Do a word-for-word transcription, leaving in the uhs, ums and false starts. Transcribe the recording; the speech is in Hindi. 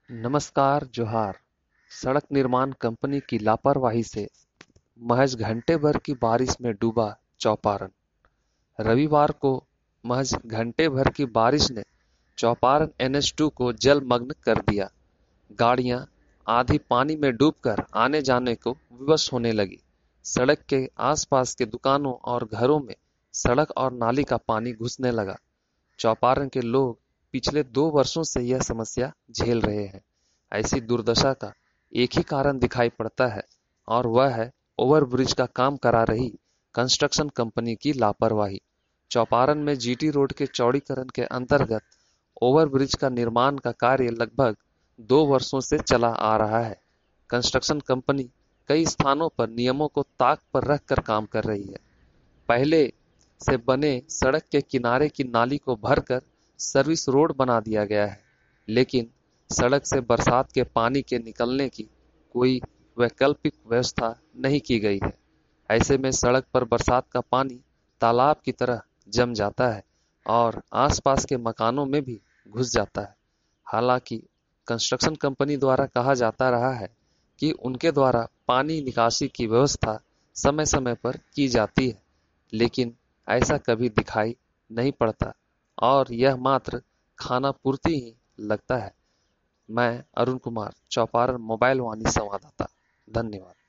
नमस्कार जोहार। सड़क निर्माण कंपनी की लापरवाही से महज घंटे भर की बारिश में डूबा चौपारण। रविवार को महज घंटे भर की बारिश ने चौपारण एन एच टू को जलमग्न कर दिया। गाड़ियां आधी पानी में डूबकर आने जाने को विवश होने लगी। सड़क के आसपास के दुकानों और घरों में सड़क और नाली का पानी घुसने लगा। चौपारण के लोग पिछले दो वर्षों से यह समस्या झेल रहे हैं। ऐसी दुर्दशा का एक ही कारण दिखाई पड़ता है और वह है ओवरब्रिज का काम करा रही कंस्ट्रक्शन कंपनी की लापरवाही। चौपारण में जी टी रोड के चौड़ीकरण के अंतर्गत ओवरब्रिज का निर्माण का कार्य लगभग दो वर्षों से चला आ रहा है। कंस्ट्रक्शन कंपनी कई स्थानों पर नियमों को ताक पर रखकर काम कर रही है। पहले से बने सड़क के किनारे की नाली को भरकर सर्विस रोड बना दिया गया है, लेकिन सड़क से बरसात के पानी के निकलने की कोई वैकल्पिक व्यवस्था नहीं की गई है। ऐसे में सड़क पर बरसात का पानी तालाब की तरह जम जाता है और आसपास के मकानों में भी घुस जाता है। हालांकि कंस्ट्रक्शन कंपनी द्वारा कहा जाता रहा है कि उनके द्वारा पानी निकासी की व्यवस्था समय समय पर की जाती है, लेकिन ऐसा कभी दिखाई नहीं पड़ता और यह मात्र खाना पूर्ति ही लगता है। मैं अरुण कुमार, चौपारण मोबाइल वाणी संवाददाता। धन्यवाद।